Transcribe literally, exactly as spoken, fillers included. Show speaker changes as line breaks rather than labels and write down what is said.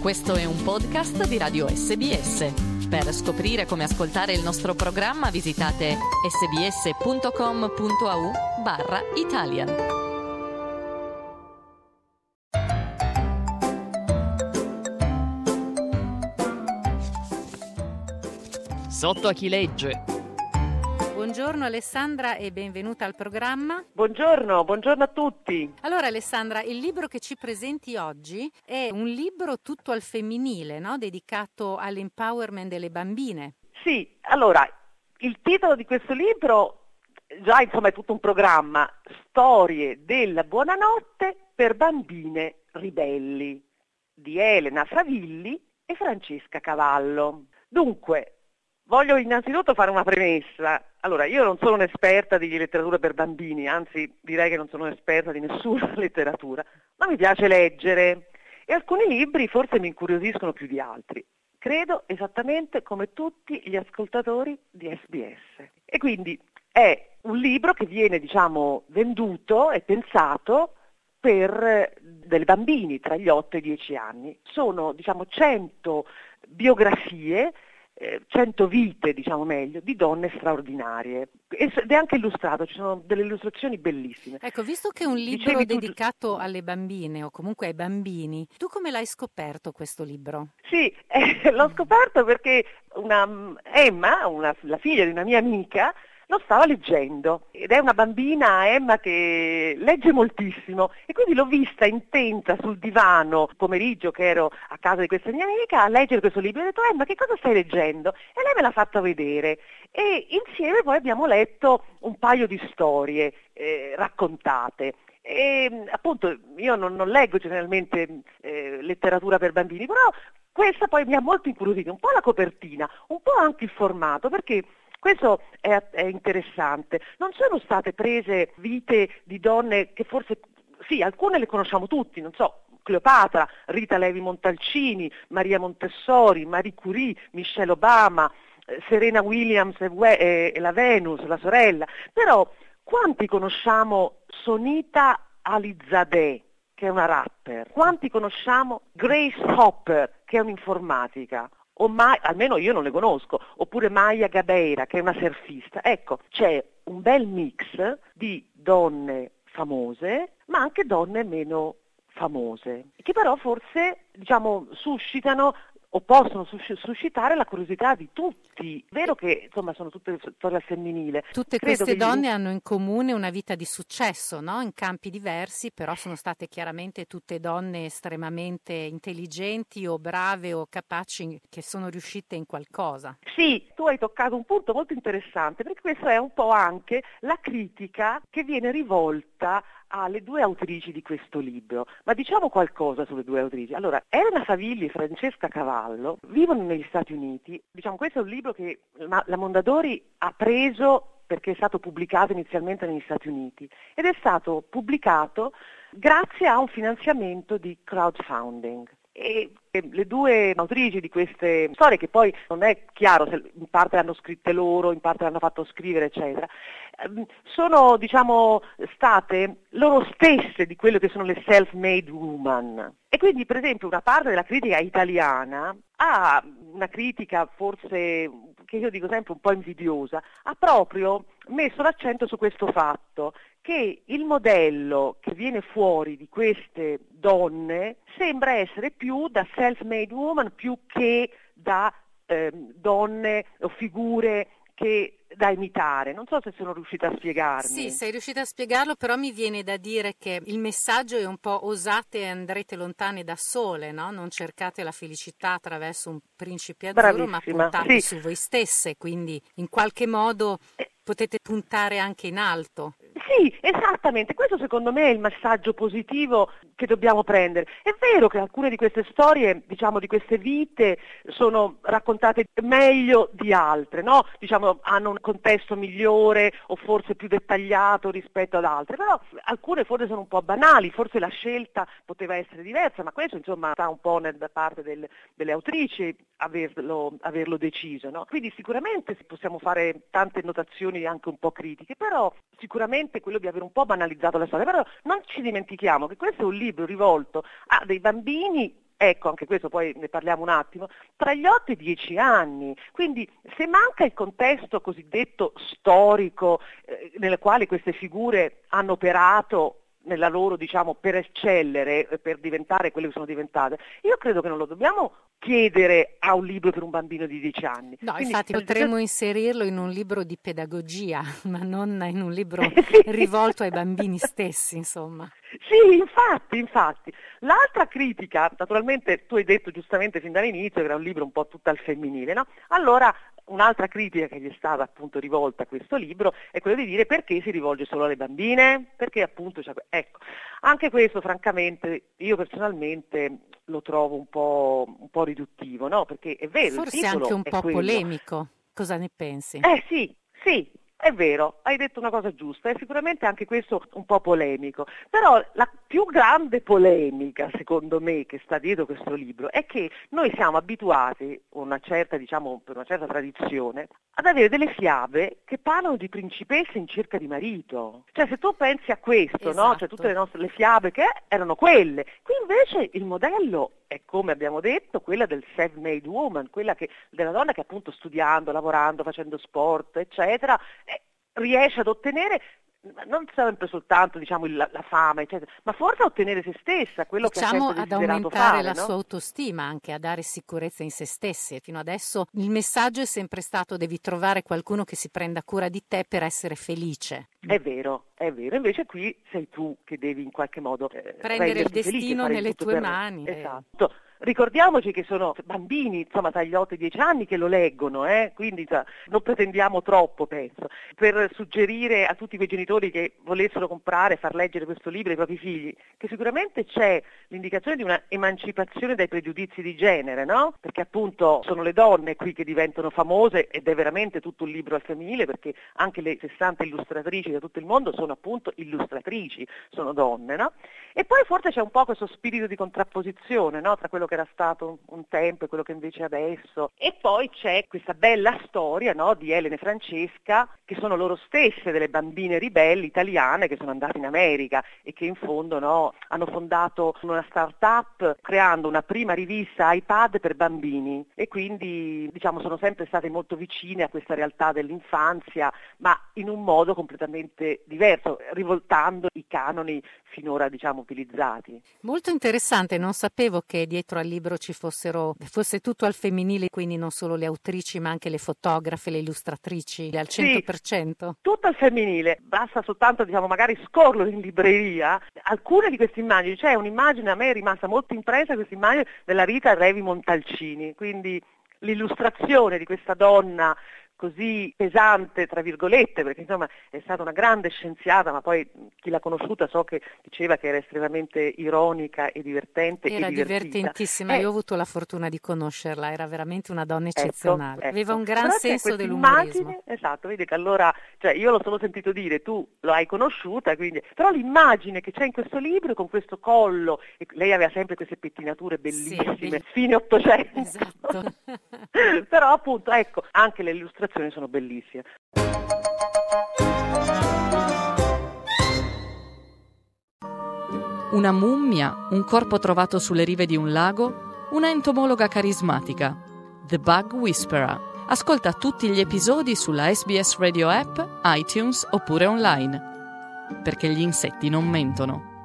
Questo è un podcast di Radio S B S. Per scoprire come ascoltare il nostro programma visitate sbs.com.au barra Italian. Sotto a chi legge.
Buongiorno Alessandra e benvenuta al programma.
Buongiorno, buongiorno a tutti.
Allora Alessandra, il libro che ci presenti oggi è un libro tutto al femminile, no? Dedicato all'empowerment delle bambine.
Sì, allora, il titolo di questo libro già insomma è tutto un programma, Storie della buonanotte per bambine ribelli, di Elena Favilli e Francesca Cavallo. Dunque, voglio innanzitutto fare una premessa. Allora, io non sono un'esperta di letteratura per bambini, anzi direi che non sono un'esperta di nessuna letteratura, ma mi piace leggere e alcuni libri forse mi incuriosiscono più di altri. Credo esattamente come tutti gli ascoltatori di S B S. E quindi è un libro che viene, diciamo, venduto e pensato per dei bambini tra gli otto e i dieci anni. Sono, diciamo, cento biografie, cento vite, diciamo meglio, di donne straordinarie. Ed è anche illustrato, ci sono delle illustrazioni bellissime.
Ecco, visto che è un libro
Dicevi
dedicato
tu...
alle bambine o comunque ai bambini, tu come l'hai scoperto questo libro?
Sì, eh, l'ho scoperto perché una Emma, una, la figlia di una mia amica, lo stava leggendo ed è una bambina, Emma, che legge moltissimo e quindi l'ho vista intenta sul divano pomeriggio che ero a casa di questa mia amica a leggere questo libro e ho detto: Emma, che cosa stai leggendo? E lei me l'ha fatto vedere e insieme poi abbiamo letto un paio di storie eh, raccontate. E appunto io non, non leggo generalmente eh, letteratura per bambini, però questa poi mi ha molto incuriosito, un po' la copertina, un po' anche il formato, perché questo è, è interessante. Non sono state prese vite di donne che forse, sì, alcune le conosciamo tutti, non so, Cleopatra, Rita Levi Montalcini, Maria Montessori, Marie Curie, Michelle Obama, eh, Serena Williams e, e, e la Venus, la sorella. Però quanti conosciamo Sonita Alizadeh, che è una rapper? Quanti conosciamo Grace Hopper, che è un'informatica? O mai, almeno io non le conosco, oppure Maya Gabeira, che è una surfista. Ecco, c'è un bel mix di donne famose, ma anche donne meno famose, che però forse, diciamo, suscitano o possono suscitare la curiosità di tutti. Vero che insomma sono tutte storie al femminile.
Tutte
Credo
queste
che
donne
gli...
hanno in comune una vita di successo, no? In campi diversi, però sono state chiaramente tutte donne estremamente intelligenti o brave o capaci, che sono riuscite in qualcosa.
Sì, tu hai toccato un punto molto interessante, perché questa è un po' anche la critica che viene rivolta alle due autrici di questo libro. Ma diciamo qualcosa sulle due autrici. Allora, Elena Favilli e Francesca Cavallo vivono negli Stati Uniti. Diciamo, questo è un libro che la Mondadori ha preso perché è stato pubblicato inizialmente negli Stati Uniti ed è stato pubblicato grazie a un finanziamento di crowdfunding. E le due autrici di queste storie, che poi non è chiaro se in parte le hanno scritte loro, in parte le hanno fatto scrivere, eccetera, sono, diciamo, state loro stesse di quello che sono le self-made woman. E quindi, per esempio, una parte della critica italiana ha una critica forse, che io dico sempre un po' invidiosa, ha proprio messo l'accento su questo fatto, che il modello che viene fuori di queste donne sembra essere più da self-made woman più che da eh, donne o figure che da imitare. Non so se sono riuscita a spiegarmi.
Sì, sei riuscita a spiegarlo, però mi viene da dire che il messaggio è un po' osate e andrete lontane da sole, no? Non cercate la felicità attraverso un principe azzurro,
Bravissima,
ma puntate
sì.
su voi stesse, quindi in qualche modo potete puntare anche in alto.
Sì, esattamente, questo secondo me è il messaggio positivo che dobbiamo prendere. È vero che alcune di queste storie, diciamo di queste vite, sono raccontate meglio di altre, no? Diciamo hanno un contesto migliore o forse più dettagliato rispetto ad altre, però alcune forse sono un po' banali, forse la scelta poteva essere diversa, ma questo insomma sta un po' da parte del, delle autrici averlo, averlo deciso, no? Quindi sicuramente possiamo fare tante notazioni anche un po' critiche, però sicuramente quello di aver un po' banalizzato la storia, però non ci dimentichiamo che questo è un libro rivolto a dei bambini ecco, anche questo poi ne parliamo un attimo, tra gli otto e i dieci anni. Quindi se manca il contesto cosiddetto storico eh, nel quale queste figure hanno operato nella loro, diciamo, per eccellere, per diventare quelle che sono diventate, io credo che non lo dobbiamo chiedere a un libro per un bambino di dieci anni.
No,
Quindi,
infatti potremmo inserirlo in un libro di pedagogia, ma non in un libro
sì.
rivolto ai bambini stessi, insomma.
Sì, infatti, infatti. L'altra critica, naturalmente tu hai detto giustamente fin dall'inizio che era un libro un po' tutto al femminile, no? Allora, un'altra critica che gli è stata appunto rivolta a questo libro è quella di dire perché si rivolge solo alle bambine, perché appunto, cioè, ecco, anche questo francamente io personalmente lo trovo un po', un po' riduttivo, no? Perché è vero,
Forse
il titolo
anche un
è
po'
quello.
polemico, cosa ne pensi?
Eh sì, sì. È vero, hai detto una cosa giusta, è sicuramente anche questo un po' polemico, però la più grande polemica, secondo me, che sta dietro questo libro è che noi siamo abituati, una certa, diciamo, per una certa tradizione, ad avere delle fiabe che parlano di principesse in cerca di marito. Cioè se tu pensi a questo,
Esatto.
no? Cioè tutte le nostre le fiabe che erano quelle. Qui invece il modello è, come abbiamo detto, quella del self-made woman, quella che, della donna che appunto studiando, lavorando, facendo sport, eccetera, eh, riesce ad ottenere non sempre soltanto, diciamo, la, la fama, eccetera, ma forse a ottenere se stessa, quello
Diciamo
che ha
ad
sempre desiderato
aumentare
fare,
la
no?
sua autostima, anche a dare sicurezza in se stessi. Fino adesso il messaggio è sempre stato: devi trovare qualcuno che si prenda cura di te per essere felice.
È vero, è vero, invece qui sei tu che devi in qualche modo eh,
Prendere il
renderti felice,
destino
fare
nelle
tutto
tue
per...
mani. eh.
Esatto. Ricordiamoci che sono bambini, insomma, tra gli otto e i dieci anni che lo leggono, eh? Quindi cioè, non pretendiamo troppo, penso, per suggerire a tutti quei genitori che volessero comprare e far leggere questo libro ai propri figli, che sicuramente c'è l'indicazione di una emancipazione dai pregiudizi di genere, no? Perché appunto sono le donne qui che diventano famose ed è veramente tutto un libro al femminile, perché anche le sessanta illustratrici da tutto il mondo sono appunto illustratrici, sono donne, no? E poi forse c'è un po' questo spirito di contrapposizione, no? Tra quello che era stato un tempo e quello che invece è adesso. E poi c'è questa bella storia, no? Di Elena e Francesca, che sono loro stesse delle bambine ribelli italiane che sono andate in America e che in fondo, no, hanno fondato una start-up creando una prima rivista iPad per bambini e quindi, diciamo, sono sempre state molto vicine a questa realtà dell'infanzia, ma in un modo completamente diverso, rivoltando i canoni finora, diciamo, utilizzati.
Molto interessante, non sapevo che dietro al libro ci fossero, fosse tutto al femminile, quindi non solo le autrici ma anche le fotografe, le illustratrici al cento per cento.
Sì, tutto al femminile, basta soltanto, diciamo, magari scorrere in libreria alcune di queste immagini. C'è un'immagine, a me è rimasta molto impressa questa immagine della Rita Revi Montalcini, quindi l'illustrazione di questa donna così pesante, tra virgolette, perché insomma è stata una grande scienziata, ma poi chi l'ha conosciuta so che diceva che era estremamente ironica e divertente
era
e divertita.
divertentissima,
eh,
io ho avuto la fortuna di conoscerla, era veramente una donna eccezionale,
ecco, ecco.
aveva un gran
Però
senso dell'umorismo.
Esatto, vedi che allora, cioè io l'ho solo sentito dire, tu lo hai conosciuta, quindi, però l'immagine che c'è in questo libro con questo collo, e lei aveva sempre queste pettinature bellissime,
Sì, be-
fine Ottocento.
Esatto.
Però appunto, ecco, anche le illustrazioni sono bellissime.
Una mummia, un corpo trovato sulle rive di un lago, una entomologa carismatica. The Bug Whisperer. Ascolta tutti gli episodi sulla S B S Radio App, iTunes oppure online. Perché gli insetti non mentono.